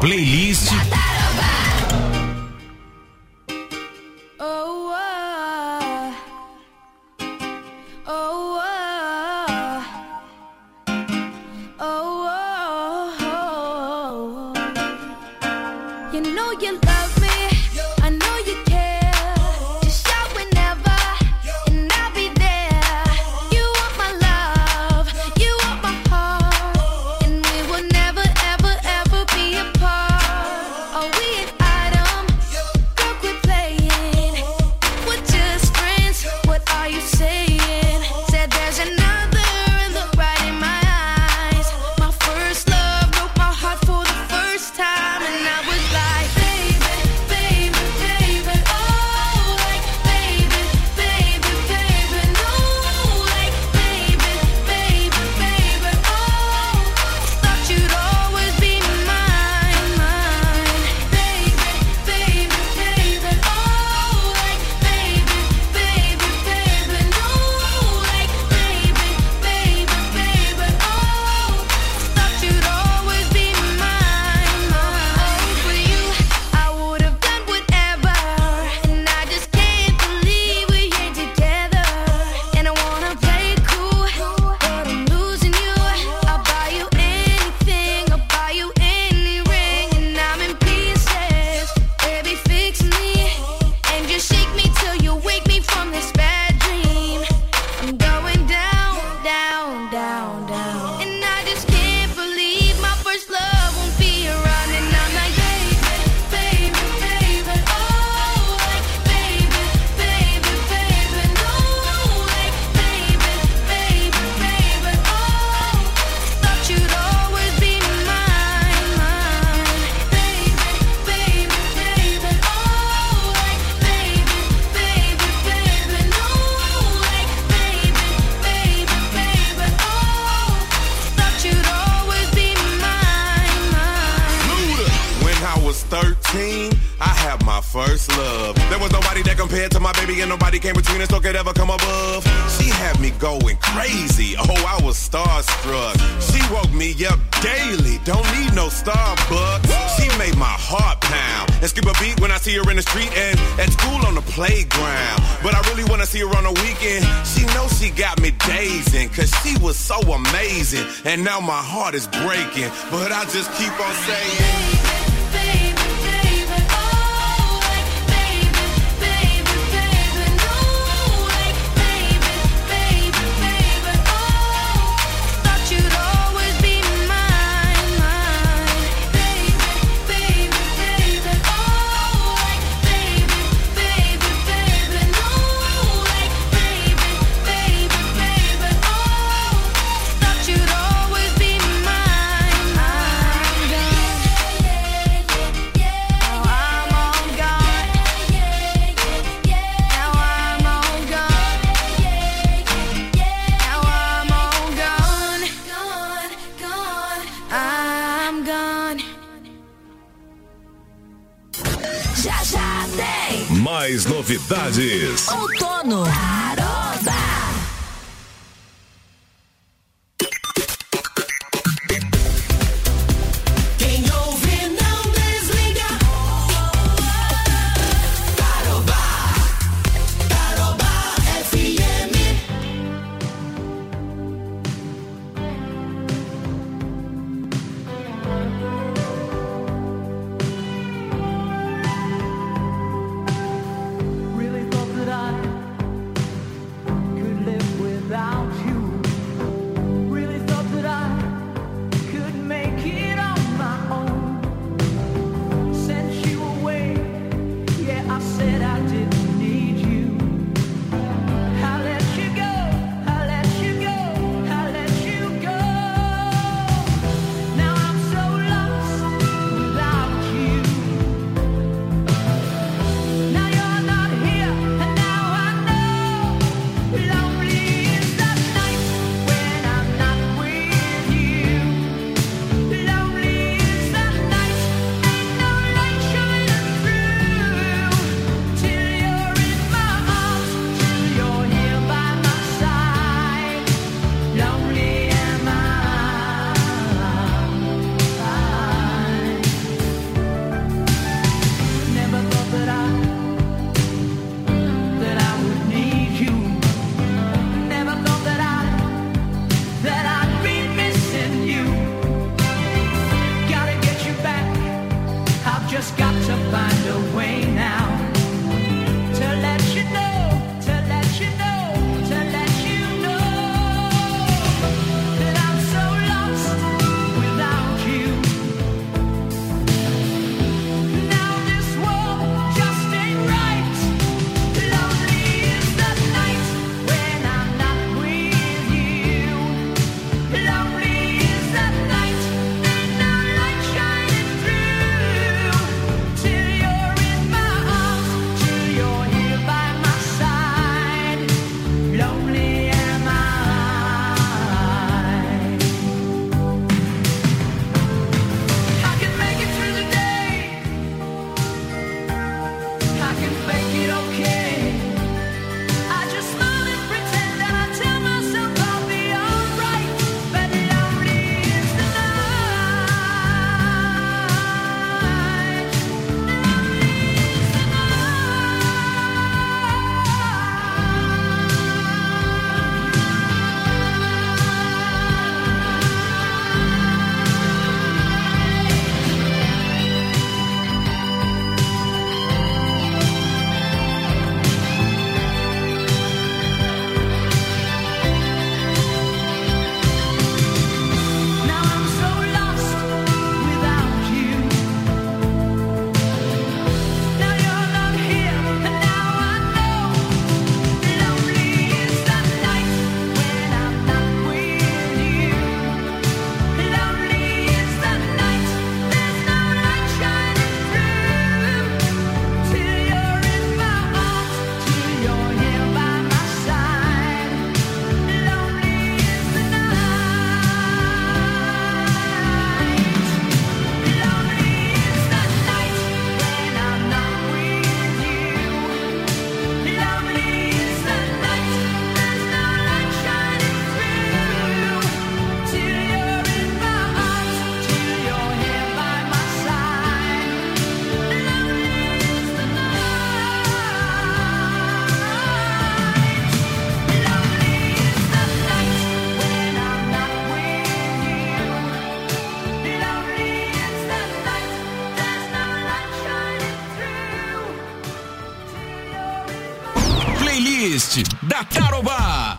playlist. And now my heart is breaking, but I just keep on saying, Mais novidades. Outono. podcast da Tarobá.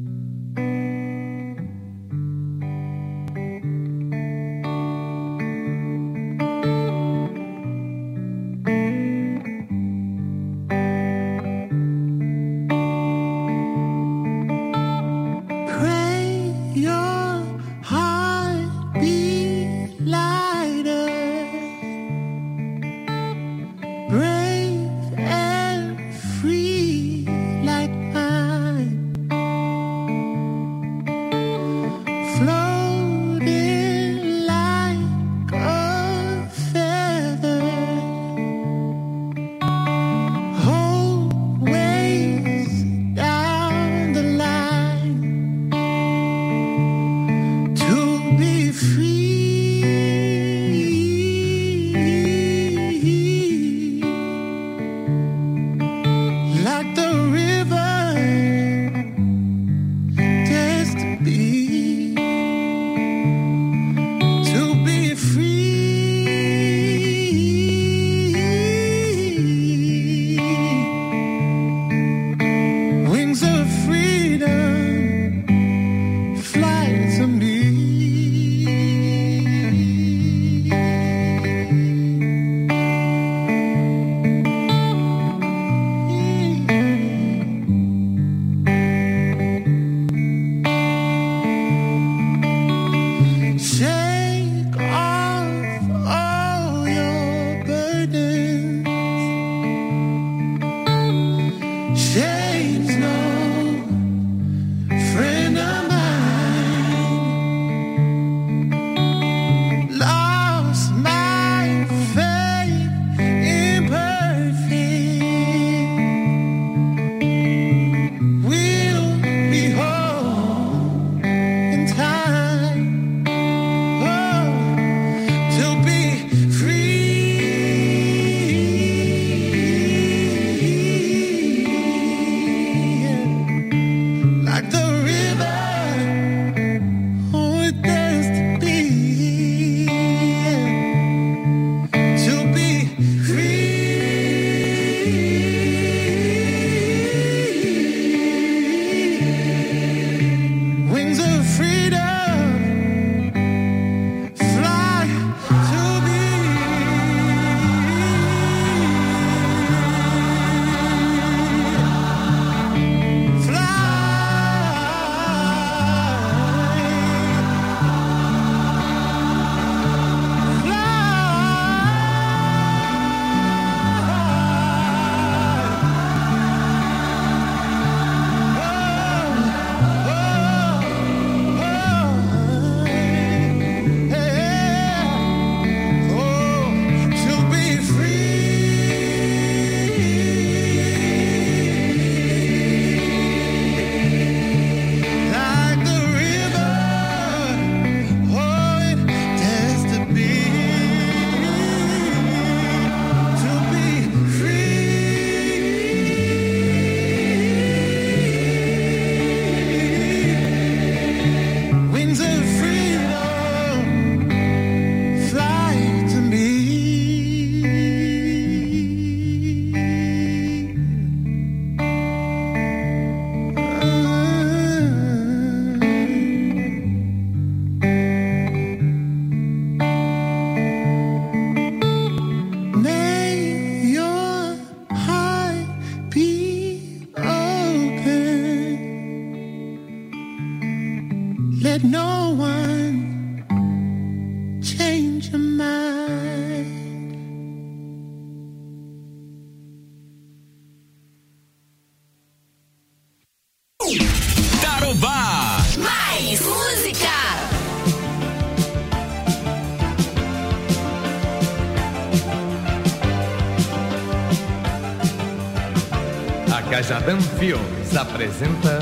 Let no one change your mind. Tarobá. Mais música. A Cajadão Filmes apresenta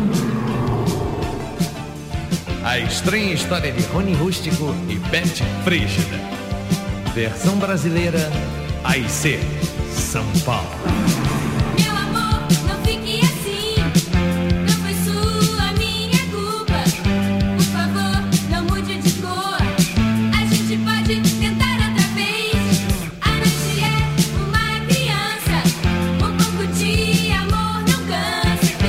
a estranha história de Rony Rústico e Beth Frígida. Versão brasileira, AIC, São Paulo. Meu amor, não fique assim. Não foi sua, minha culpa. Por favor, não mude de cor. A gente pode tentar outra vez. A noite é uma criança. Um pouco de amor não cansa.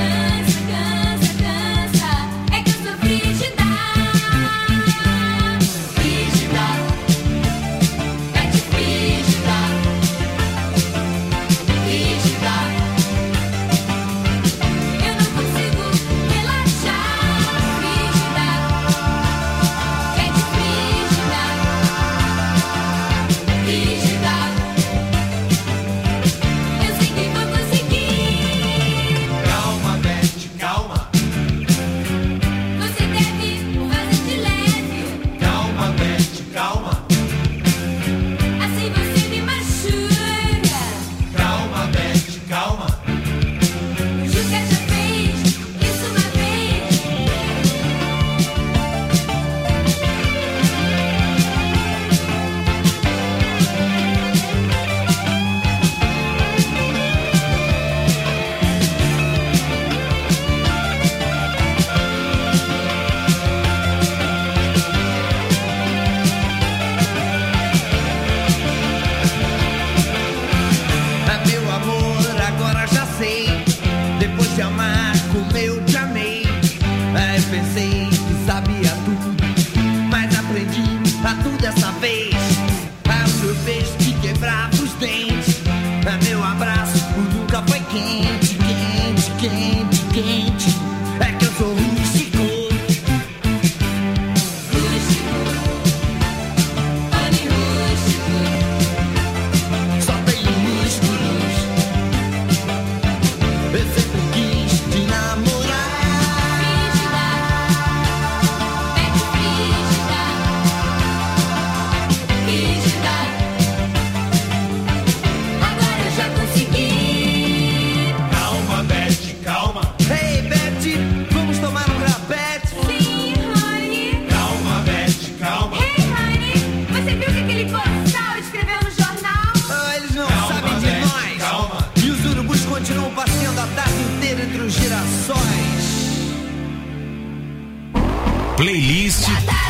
Playlist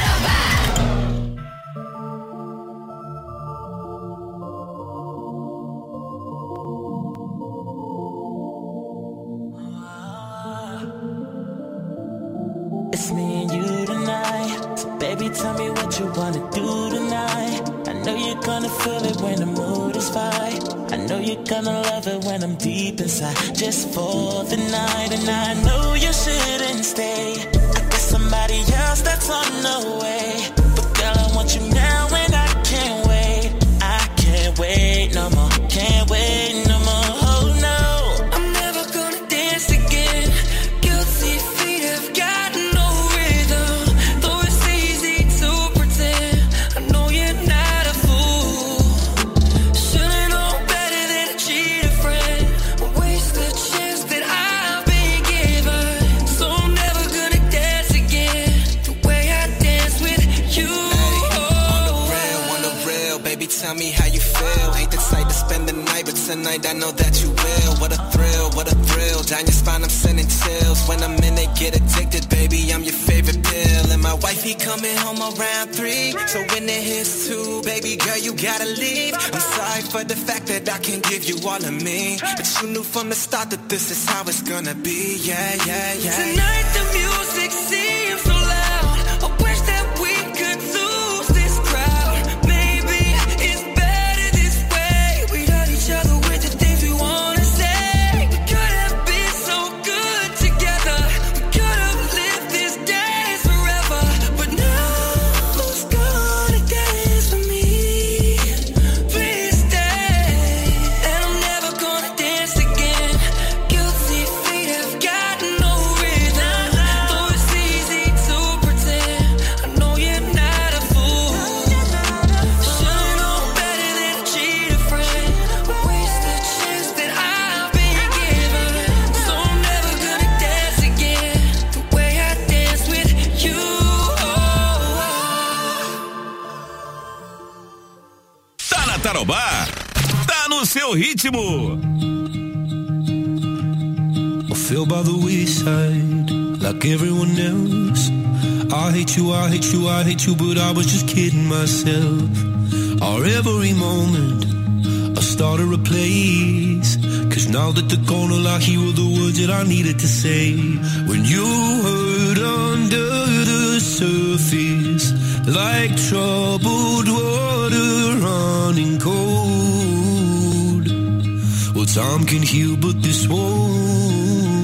It's me and you tonight. So baby, tell me what you wanna do tonight. I know you're gonna feel it when the mood is right. I know you're gonna love it when I'm deep inside. Just for the night. And I know you shouldn't stay. I got somebody else that's on the way. But girl, I want you now and I can't wait. I can't wait no more. Can't wait no more. Oh no, I'm never gonna dance again. Guilty feet have got no rhythm. Though it's easy to pretend. I know you're not a fool. Should've known better than to cheat a friend. Waste the chance that I've been given. So I'm never gonna dance again the way I dance with you. On the real, baby, tell me how you feel. Ain't the type to spend the night, but tonight I know that you will. What a thrill, down your spine I'm sending chills. When I'm in it, get addicted, baby, I'm your favorite pill. And my wifey coming home around 3. So when it hits 2, baby girl, you gotta leave. I'm sorry for the fact that I can't give you all of me, but you knew from the start that this is how it's gonna be. Yeah. Tonight the music seems so loud. I wish that we could lose this crowd. Maybe it's better this way. We got each other with the things we wanna say. We could have been so good together. We could have lived this dance forever. But now who's gonna dance with me? Please stay. And I'm never gonna dance again. Guilty feet have got no rhythm. Though it's easy to pretend. I know you're not a fool. Should've known better than to cheat a friend. Waste the chance that I've been given. So I'm never gonna dance again the way I dance with you. tá na Tarobá, tá no seu ritmo. I fell by the wayside like everyone else. I hate you, but I was just kidding myself. Our every moment I started a place. Cause now that they're gone, I hear all the words that I needed to say. When you hurt under the surface, like troubled water running cold. Well, time can heal, but this won't.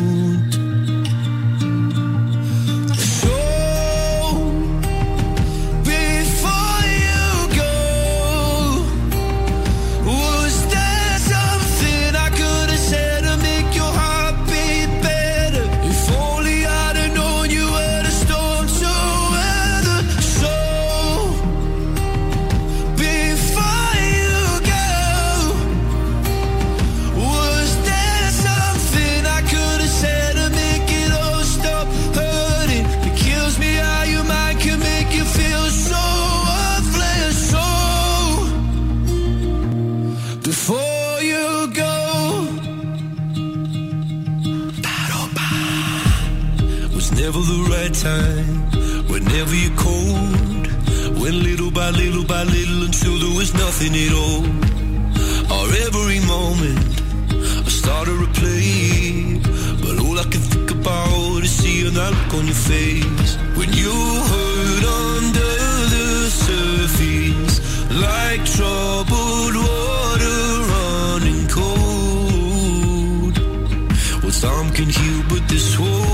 Never the right time, whenever you're cold. Went little by little until there was nothing at all. Our every moment I started to play, but all I can think about is seeing that look on your face. When you hurt under the surface, like troubled water running cold. Well, some can heal, but this won't.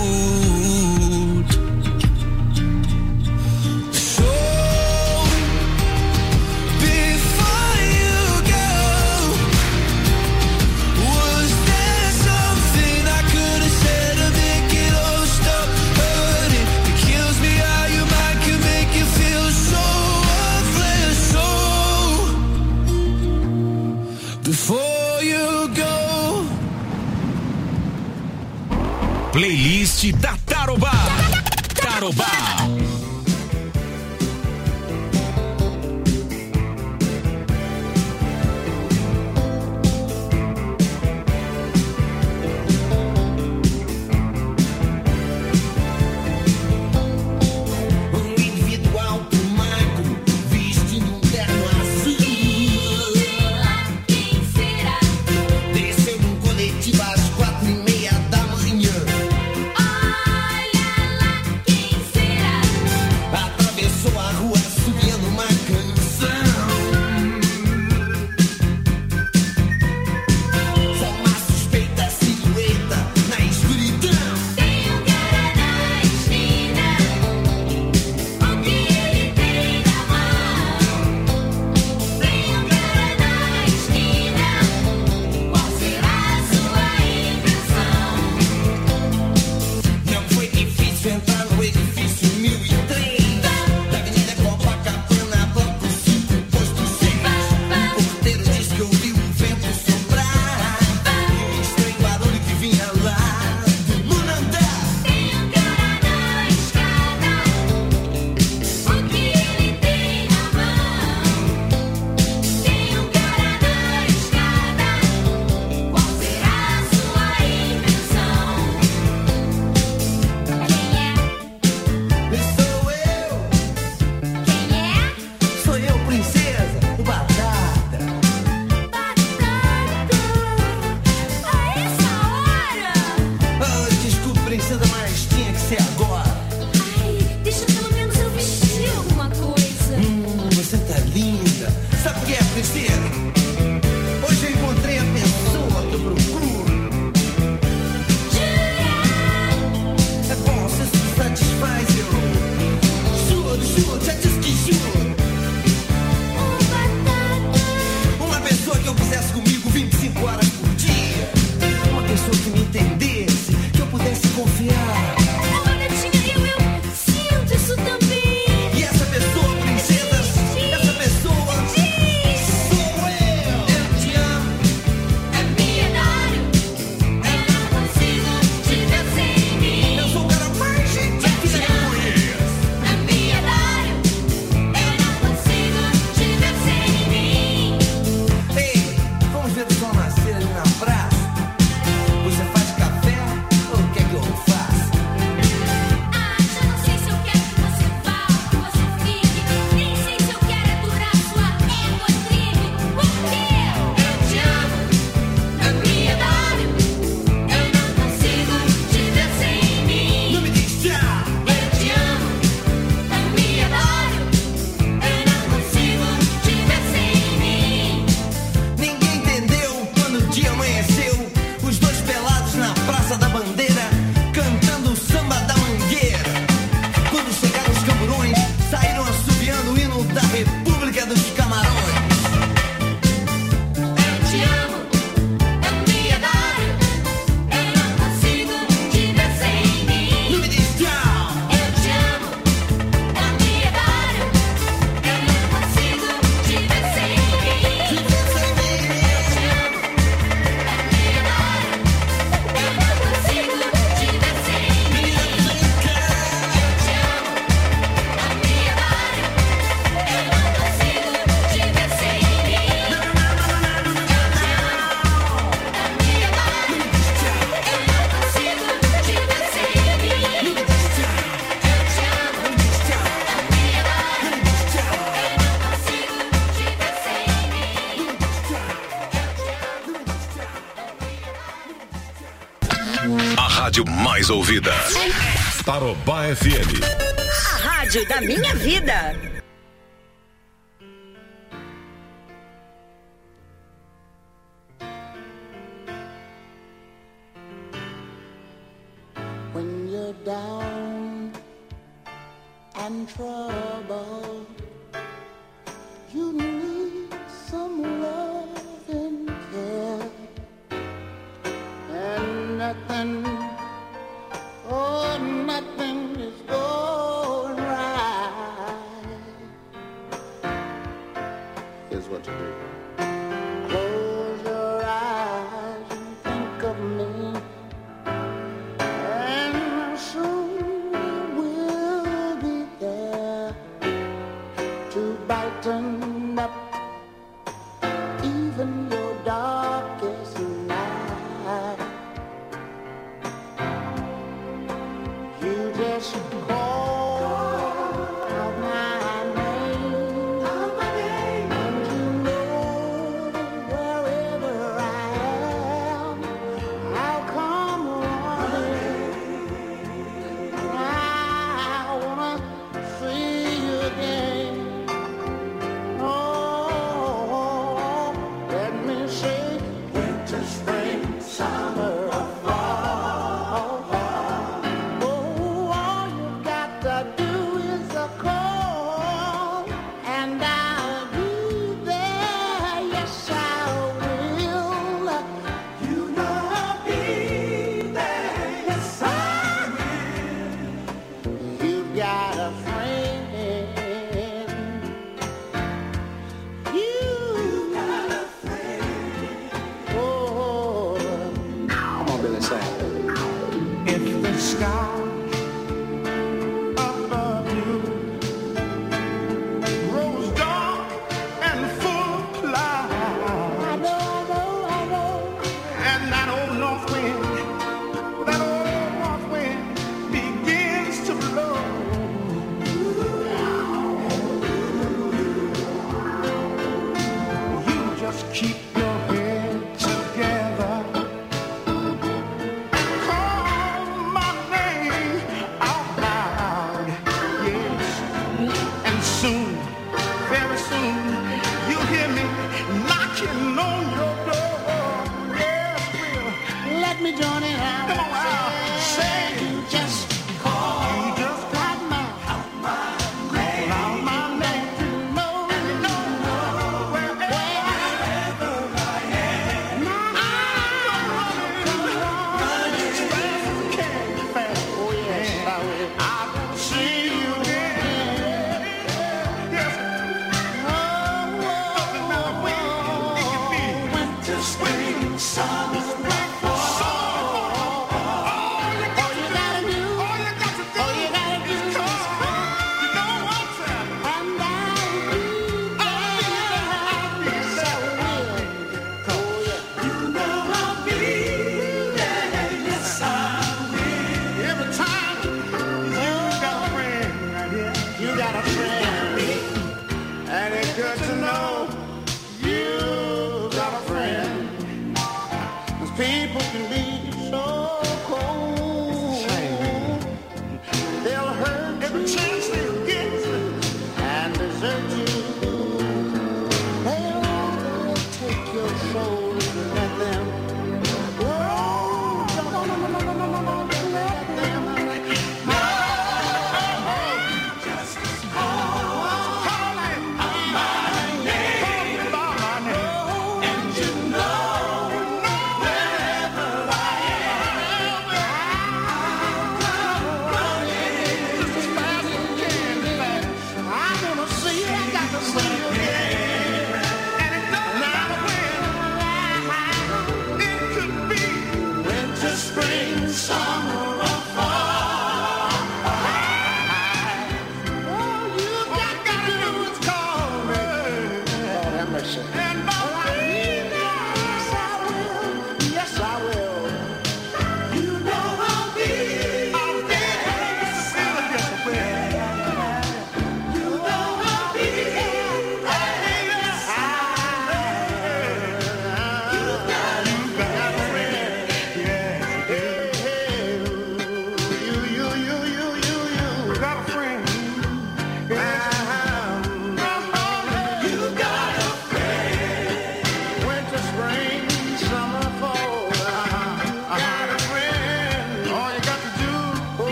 Playlist da Tarobá. Tarobá. rádio mais ouvida. Tarobá FM. A rádio da minha vida. When you're down and trouble, you need some love and care, and nothing, oh, nothing is going right. Here's what you do. Close your eyes and think of me, and soon we'll be there to brighten up even your darkest night. You just call out my name, and you know wherever I am, I'll come running. I wanna see you again. Oh, let me say winter, spring, summer, or fall. Oh, all you got to do is a call, and I'll be there. Yes, I will. You know I'll be there. Yes, I will. You've got a friend. You got a friend. Oh, come on, Billy, say. If the sky above you grows dark and full of clouds, I know, and that old north wind begins to blow.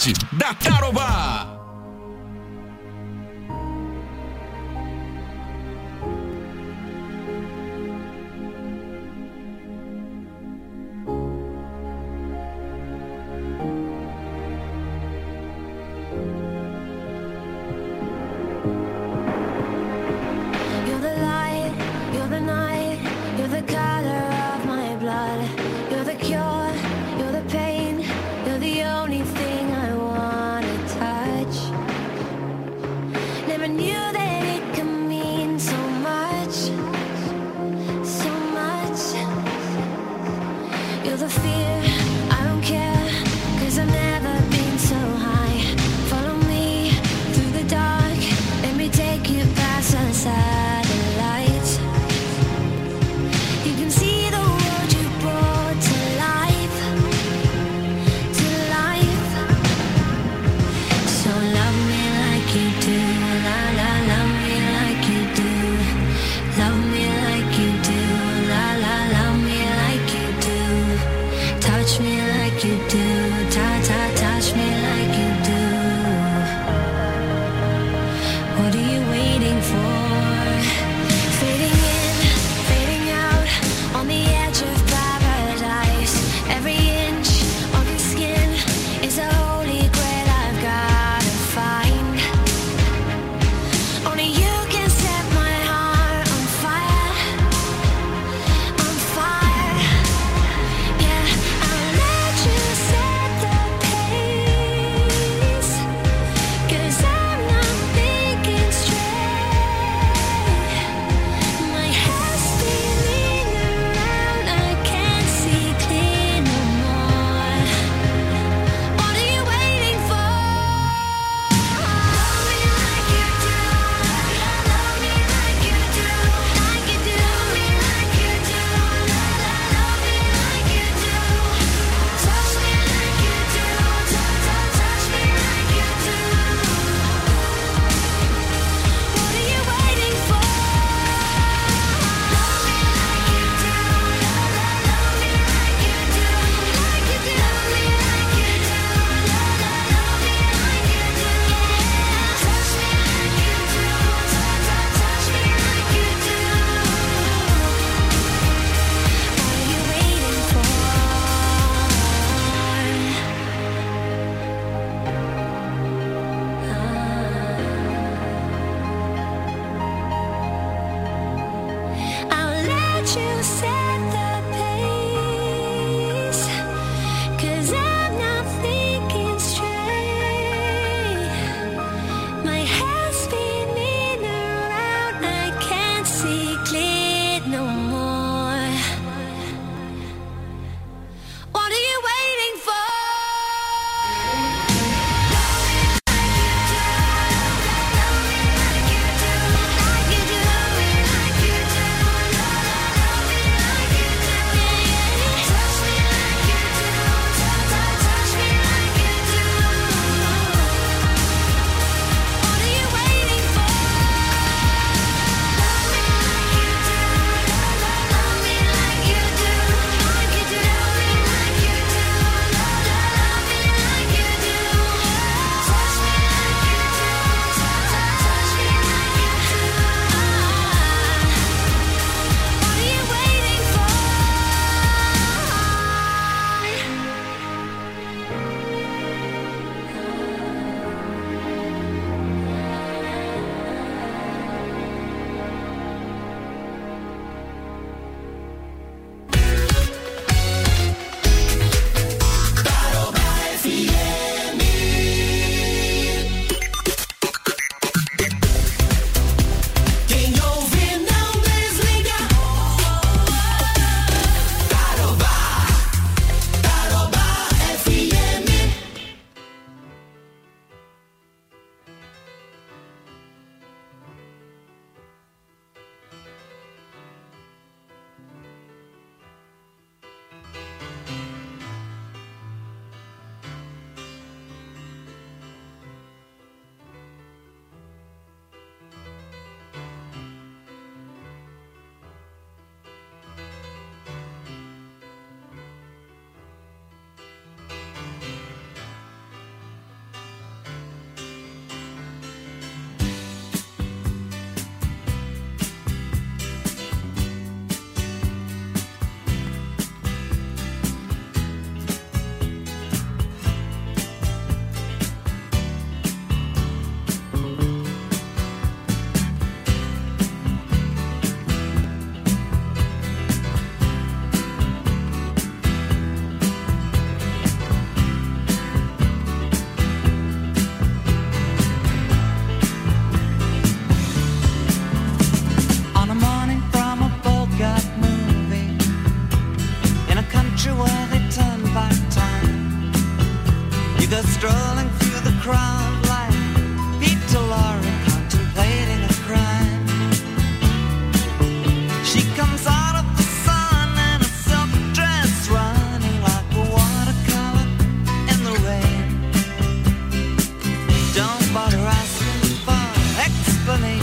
Hit da Tarobá.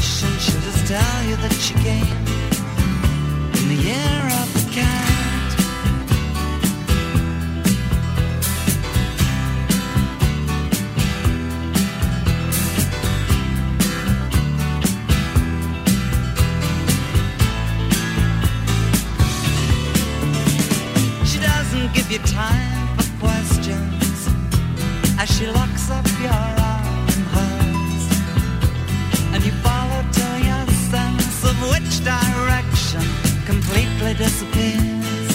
information, she'll just tell you that she came in the year of the cat. She doesn't give you time for questions as she locks up your arm in hers, and you follow till your sense of which direction completely disappears.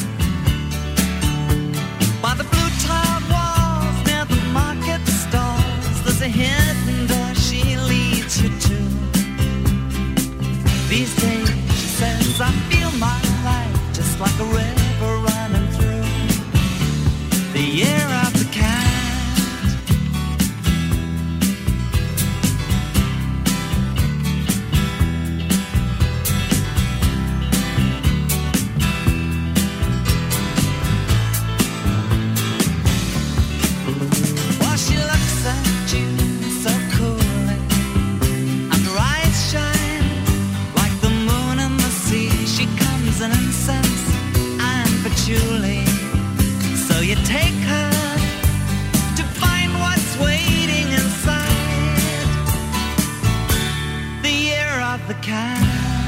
By the blue tiled walls near the market stalls, there's a hidden door she leads you to. These days, she says, I feel my life just like a river running through the year of the cat. So you take her to find what's waiting inside the year of the cat.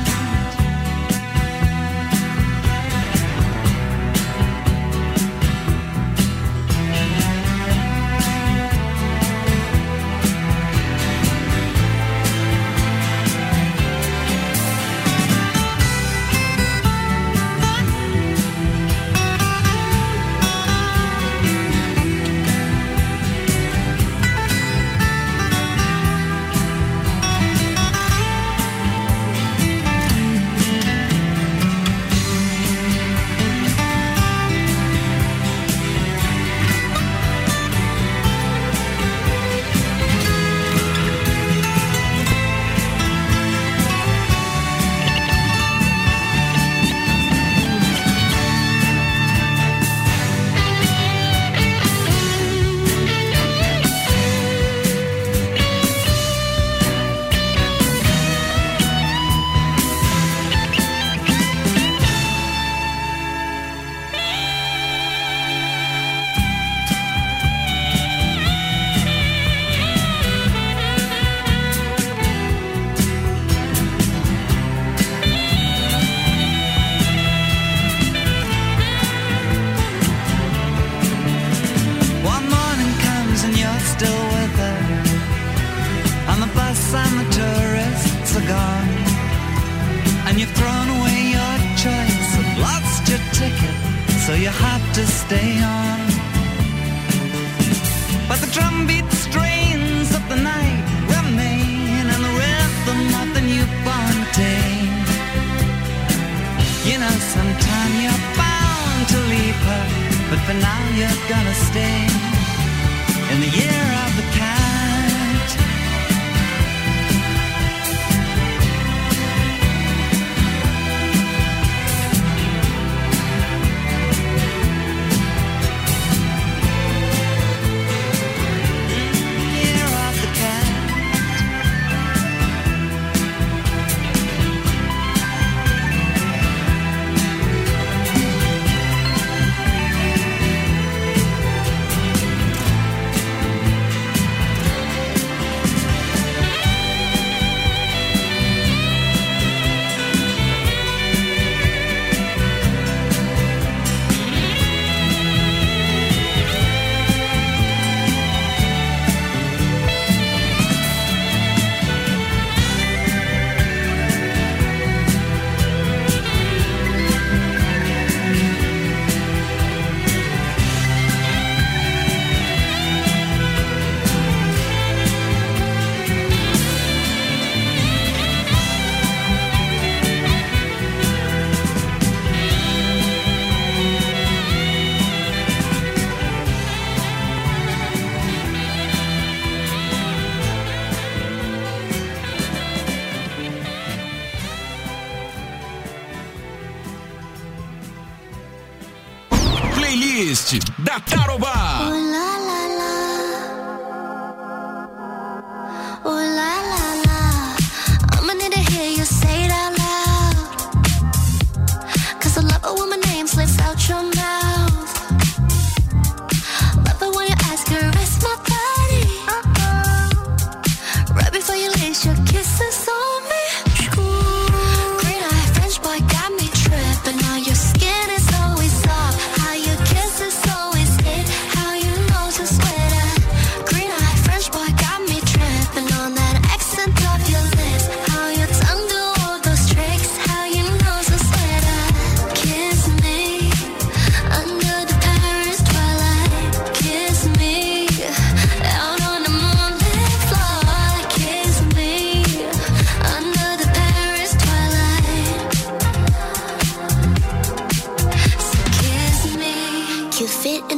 Da Tarobá. Oh la la la, oh la la la, I'ma need a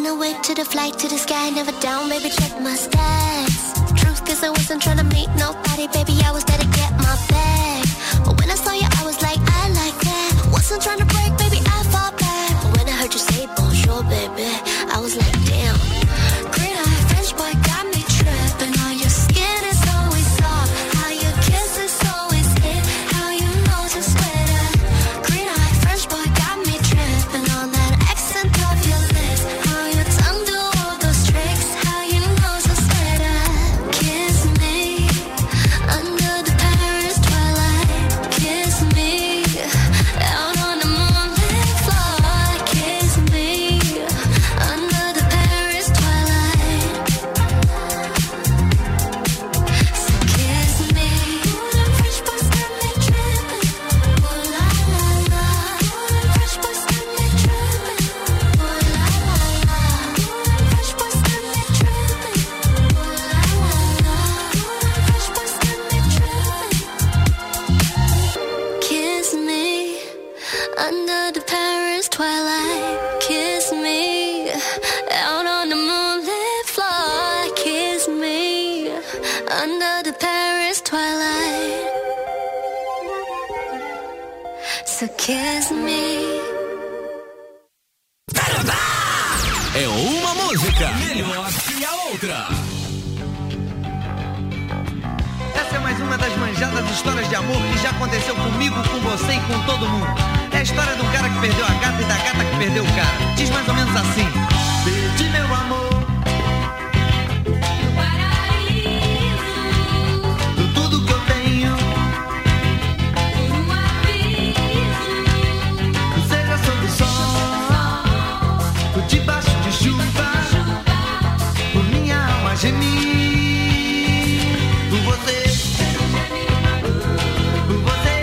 Been awake to the flight to the sky, never down, baby, check my stats. Truth, cause I wasn't trying to meet nobody, baby, I was there to get my bag. But when I saw you, I was like, I like that. Wasn't trying to break, baby, I fall back. But when I heard you say bonjour, baby, I was like, damn. Green eye French boy got me tripping. All your skin is always soft, how your kiss is always hit, how you know to sweat it. Green eye French boy got me tripping on that accent of your lips, how your tongue do all those tricks, how you know to sweat it. Kiss me under the Paris twilight. Kiss me out on the moonlit floor. Kiss me under the Paris twilight. So kiss me. Fresh boys got me tripping. Ooh la la la. Fresh boys got me tripping. Ooh la la la. Fresh boys got me tripping. Ooh la la la. Fresh boys got me tripping. Kiss me under the Paris twilight. Kiss me out on the moonlit floor. Kiss me under the Paris twilight. So kiss me. É uma música melhor que a outra. Essa é mais uma das manjadas histórias de amor que já aconteceu comigo, com você e com todo mundo. É a história do cara que perdeu a gata e da gata que perdeu o cara. Diz mais ou menos assim: perdi meu amor do tudo que eu tenho, seja sob o sol ou debaixo de chuva, por minha alma gemir por você. Por você,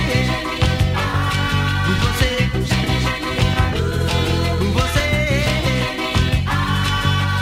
por você, por você.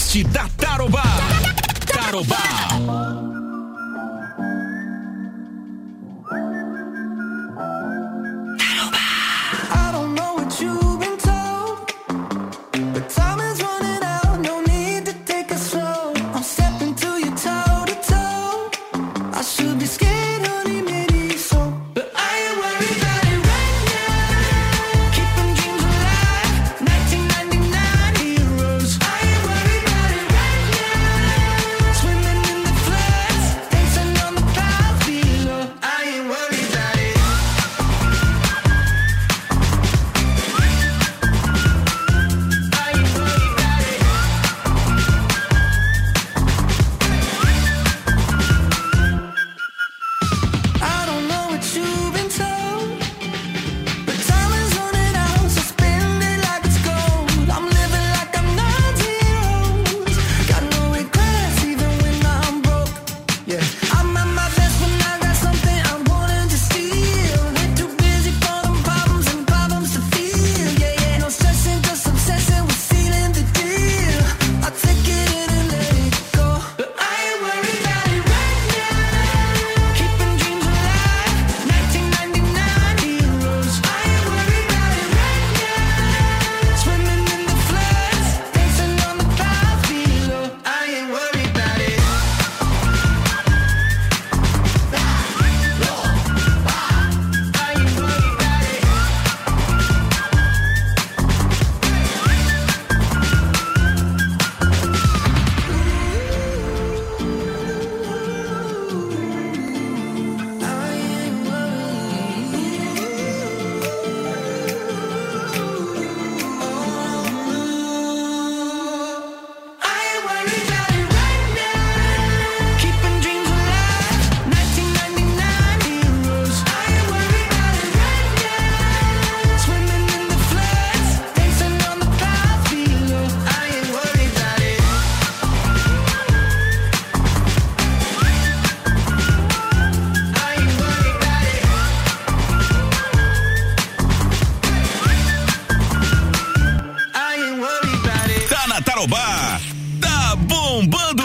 playlist da Tarobá. Tarobá. I don't know what you've been told, but time is running out, no need to take it slow. I'm stepping to you toe to toe. I should be scared, honey, maybe so, but I ain't worried about it right now. Keeping dreams alive, 1999 heroes. I ain't worried about it right now. Swimming in the floods, dancing on the clouds below. I ain't worried about it. I don't know what you've been told, but time is running out, so spend it like it's gold. I'm living like I'm 19 old. Got no regrets even when I'm broke. Yeah, I'm at my best when I got something I'm wanting to steal. We're too busy for them problems and problems to feel. Yeah, yeah, no stressing, just obsessing with sealing the deal. I take it in and let it go, but I ain't worried about it right now. Keeping dreams alive, 1999 heroes. I ain't worried about it right now. Swimming in the floods, dancing on the clouds below. I ain't worried about it. I ain't worried about it. I ain't worried about it right now. Keeping dreams alive, 1999 heroes. I ain't worried about it right now. Swimming in the floods, dancing on the clouds below. I ain't worried about it. I ain't worried about it. I ain't worried about it. Tá na Tarobá. Tá bombando.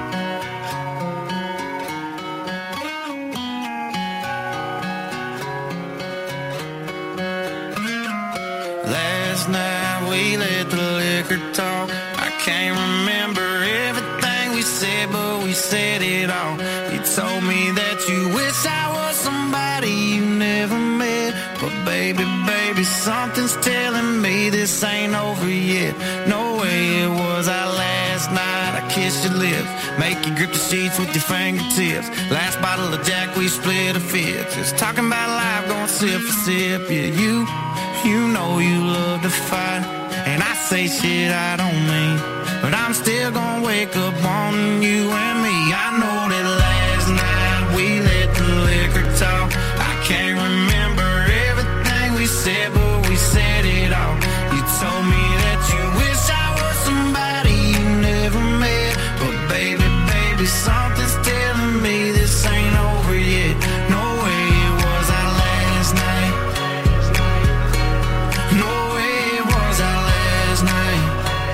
Last night we let the liquor talk. I can't remember everything we said, but we said it all. You told me that you wish I was somebody you never met. But baby, baby, something's telling me this ain't over yet. No way it was our last night. I kissed your lips, make you grip the sheets with your fingertips. Last bottle of Jack, we split a fifth. Just talking about life, going sip for sip. Yeah, you know you love to fight, and I say shit I don't mean, but I'm still gonna wake up wanting you and me. I know that last night we let the liquor talk. I can't remember everything we said, but we said it all. You told me that you wish I was somebody you never met, but baby, baby, something's telling me this ain't over yet. No way it was our last night. No way it was our last night.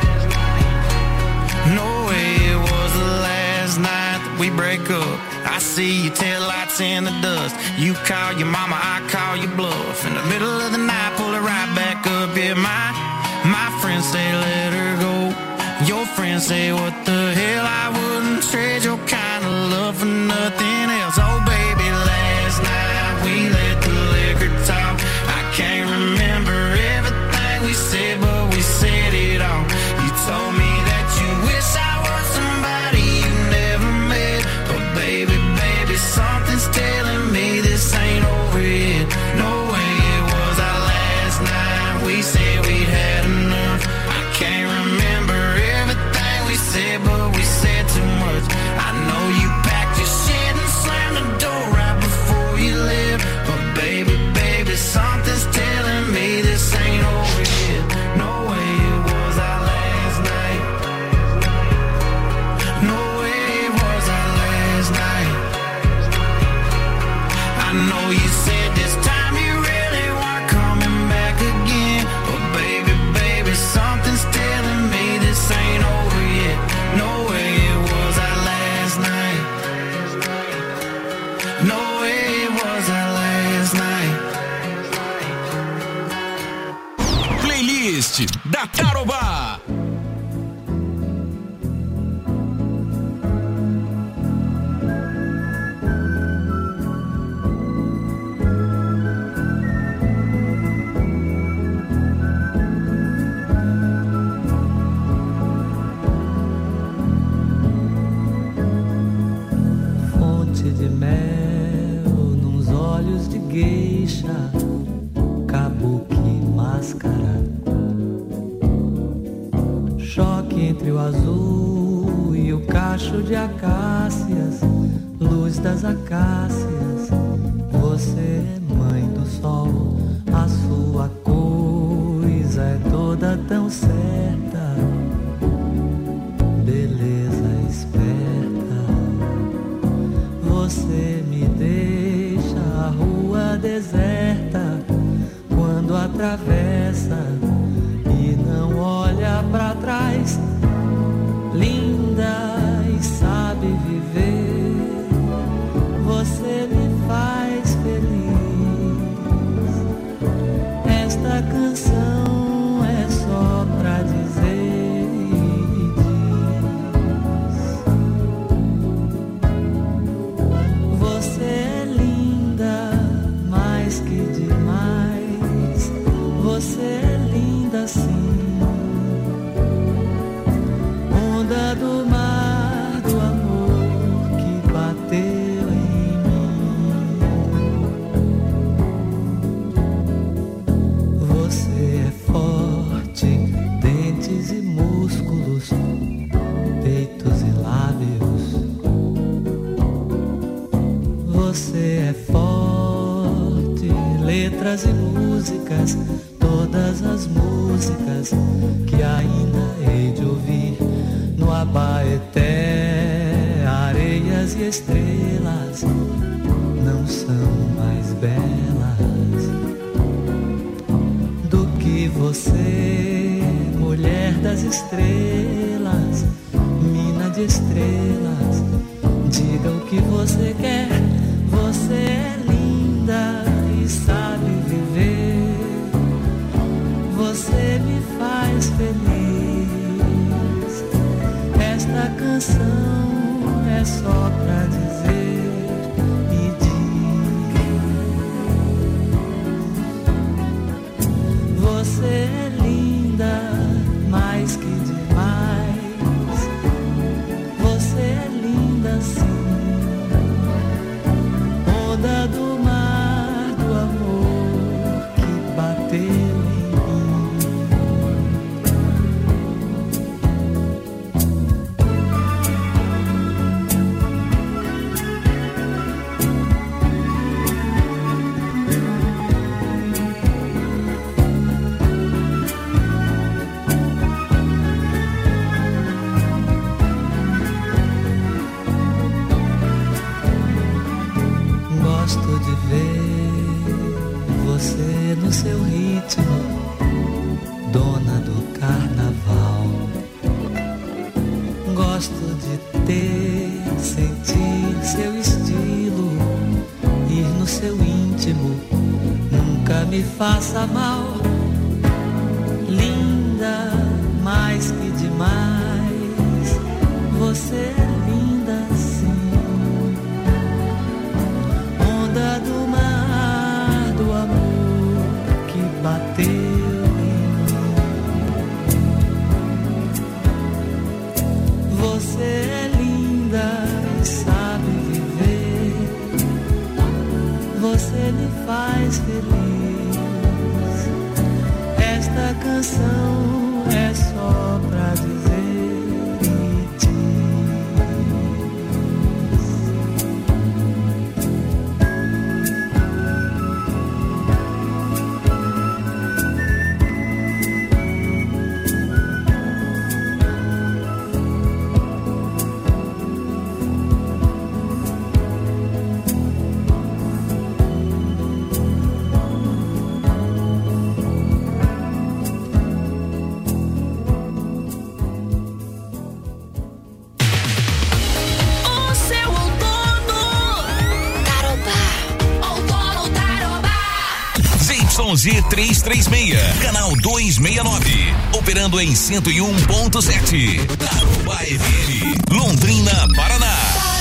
No way it was the last night that we break up. I see your taillights in the dust. You call your mama, I call your bluff. In the middle of the night, pull it right back up. Yeah, my friends say let her go. Your friends say what the hell, I wouldn't trade your kind of love for nothing else. Oh baby, last night we let the liquor talk. I can't remember everything we said, but we said it all. You told me that you wish I was somebody you never met, but baby, baby, something's telling me this ain't over yet. No way it was our last night. We said we'd had enough. I can't remember everything we said, but we said too much. I know you packed your shit and slammed the door right before you left, but baby, baby, something's telling me this ain't over yet. No way it was our last night. No way it was our last night. I know you said this time you really weren't coming back again, but baby, baby, something's telling me this ain't over yet. Fonte da Tarobá. Fonte de mel nos olhos de geisha, kabuki máscara, choque entre o azul e o cacho de acácias, luz das acácias, você é mãe do sol, a sua coisa é toda tão certa, beleza esperta, você me deixa a rua deserta quando atravessa e não olha pra trás, linda e sabe viver, você me faz feliz. Esta canção é só pra dizer e diz: você é linda mais que demais, você é linda sim. Onda do mar do amor que bateu em mim. Você é forte, dentes e músculos, peitos e lábios. Você é forte, letras e músicas, todas as músicas que ainda hei de ouvir no Abaeté, areias e estrelas não são mais belas do que você, mulher das estrelas, mina de estrelas. Diga o que você quer, você é linda e sabe viver, você me faz feliz. Esta canção é só pra dizer e diz: você é linda mais que demais, você é linda sim. Onda do mar do amor que bateu em mim. Gosto de ver você no seu ritmo, dona do carnaval. Gosto de ter, sentir seu estilo, ir no seu íntimo, nunca me faça mal. Linda mais que demais, você é linda sim. Onda do mar do amor que bateu em mim. Você é linda e sabe viver, você me faz feliz. Esta canção é só pra dizer e diz: 99111-336. Canal 269. Operando em 101.7. Tarobá FM. Londrina, Paraná.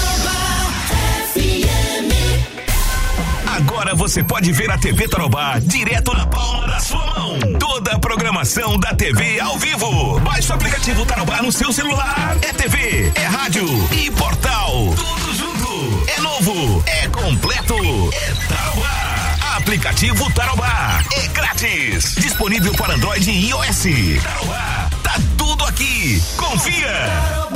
Agora você pode ver a TV Tarobá direto na palma da sua mão. Toda a programação da TV ao vivo. Baixe o aplicativo Tarobá no seu celular. É TV, é rádio e portal. Tudo junto. É novo, é completo. É Tarobá. Aplicativo Tarobá. É grátis. Disponível para Android e iOS. Tarobá. Tá tudo aqui. Confia.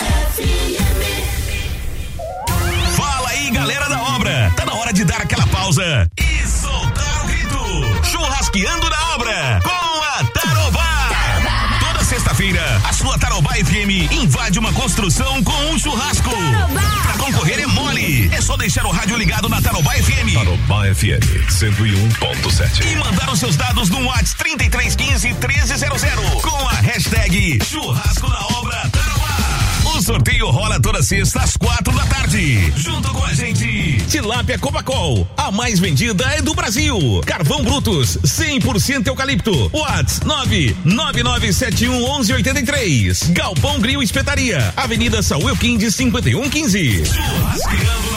Fala aí, galera da obra. Tá na hora de dar aquela pausa e soltar o grito. Churrasqueando na obra com a Tarobá. Toda sexta-feira, a sua Tarobá FM invade uma construção com um churrasco. Pra concorrer é mole. É só deixar o rádio ligado na Tarobá FM. Tarobá FM 101.7. E mandar os seus dados no WhatsApp 3315-1300 com a hashtag Churrasco na Obra Tarobá. O sorteio rola toda sexta às 4 da tarde. Junto com a gente, Tilápia Cobacol, a mais vendida é do Brasil. Carvão Brutus, 100% eucalipto. WhatsApp 999711183. Galpão Grill Espetaria, Avenida Saúl Quindes 5115. Churrasqueando